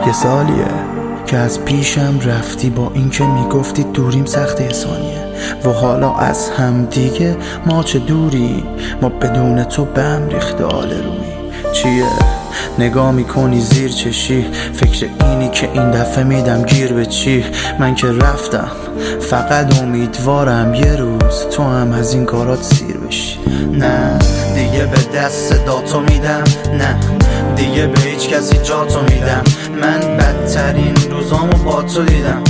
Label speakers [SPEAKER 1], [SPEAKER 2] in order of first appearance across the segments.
[SPEAKER 1] یه سالیه که از پیشم رفتی، با این که میگفتی دوریم سخت ثانیه و حالا از هم دیگه ما چه دوری، ما بدون تو به هم ریخته آل روی. چیه نگاه میکنی زیر چشی، فکر اینی که این دفعه میدم گیر به چی؟ من که رفتم فقط امیدوارم یه روز تو هم از این کارات سیر بشی. نه دیگه به دست صداتو میدم، نه دیگه به هیچ کسی جاتو میدم. من بدترین روزامو با تو دیدم،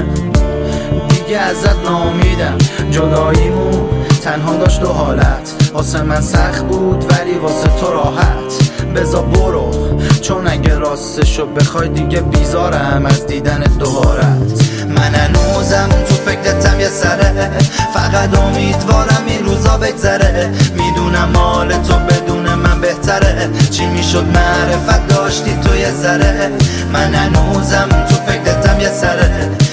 [SPEAKER 1] دیگه ازت ناامیدم. جداییمون تنها داشت دو حالت، واسه من سخت بود ولی واسه تو راحت. بزا برو چون اگه راستشو بخوای دیگه بیزارم از دیدن دوبارت. من هنوزم تو فکرتم یه سره، فقط امیدوارم این روزا بگذره. میدونم مال تو بدون من بهتره، چی میشد معرفت داشتی تو یه ذره. من هنوزم تو فکرتم یه سره،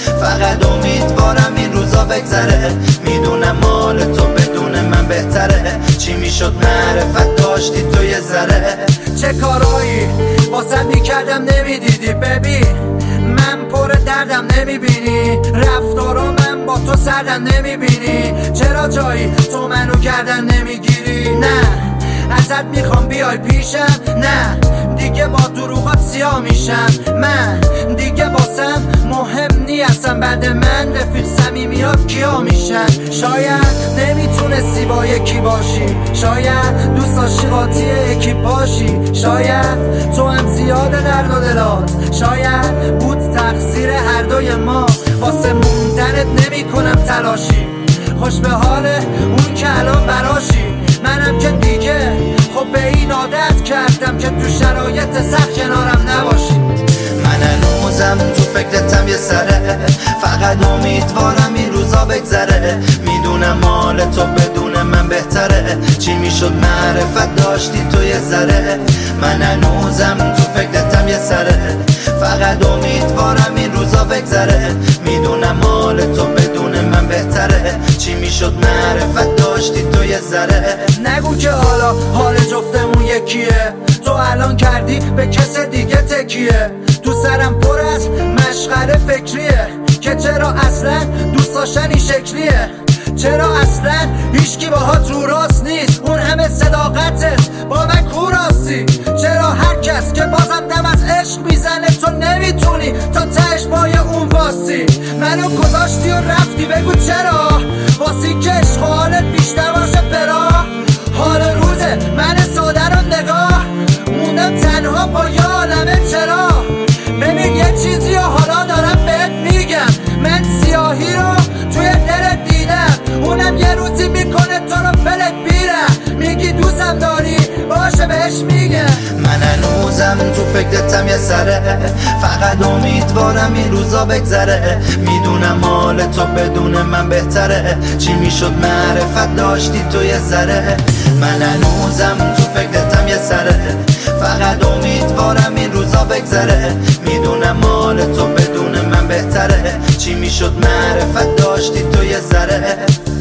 [SPEAKER 1] فقط امیدوارم این روزا بگذره. میدونم مال تو بدون من بهتره، چی میشد معرفت داشتی تو یه ذره.
[SPEAKER 2] چه کارایی واسه میکردم نمیدیدی ببین، من پر دردم نمیبینی، رفتارا من با تو سردم نمیبینی. چرا جایی تو منو گردن نمیگیری؟ نه ازت میخوام بیای پیشم، نه دیگه با دروغات سیاه میشم. من دیگه واسم مهم نیستم، بعد من رفیق صمیمی ها کیا میشن. شاید نمیتونستی با یکی باشی، شاید دوست داشتی قاطی یکی باشی، شاید تو هم زیاده درد و دلات، شاید بود تقصیر هر دوی ما. واسه موندنت نمی کنم تلاشی، خوش به حال اون که الان براشی. منم که دیگه خب به این عادت کردم که تو شرایط سخت کنارم نباشی.
[SPEAKER 1] من هنوزم تو فکرتم یه سره، فقط امیدوارم این روزا بگذره. میدونم مال تو بدون من بهتره، چی میشد معرفت داشتی تو یه ذره. من هنوزم تو فکرتم یه سره، فقط امیدوارم این روزا بگذره. میدونم مال تو بدون من بهتره، چی میشد معرفت داشتی تو یه ذره.
[SPEAKER 2] نگو که حالا حال جفتمون یکیه، تو الان کردی به کس دیگه تکیه. تو سرم پر از مشغله فکریه که چرا اصلا دوست داشتن این شکلیه، چرا اصلا هیچکی باهات رو راست نیست، اون همه صداقتت با من کوراستی. چرا هر کس که بازم دم از عشق میزنه تو نمیتونی تا تهش پای اون واستی. منو گذاشتی و رفتی، بگو چرا؟ واسی که عشق و حالت بیشتر باشه برا. حال روزه من ساده رو نگاه موندم تنها با یه عالمه چرا. ببین یه چیزی و حالا دارم بهت میگم، من سیاهی رو توی دلت دیدم، اونم یه روزی میکنه تو رو فلک بیرم. میگی دوستم داری باشه بهش میگم.
[SPEAKER 1] من هنوزم تو فکرتم یه سره، فقط امیدوارم این روزا بگذره. میدونم مال تو بدون من بهتره، چی میشد معرفت داشتی تو یه ذره. من هنوزم تو فکرتم یه سره، فقط امیدوارم این روزا بگذره. میدونم مال تو بدون من بهتره، چی میشد معرفت داشتی تو یه ذره.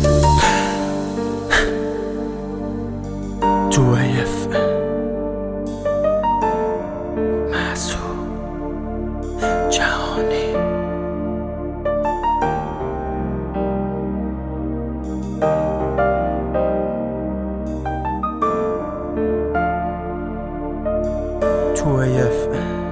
[SPEAKER 1] تو محسوب جهانی. تو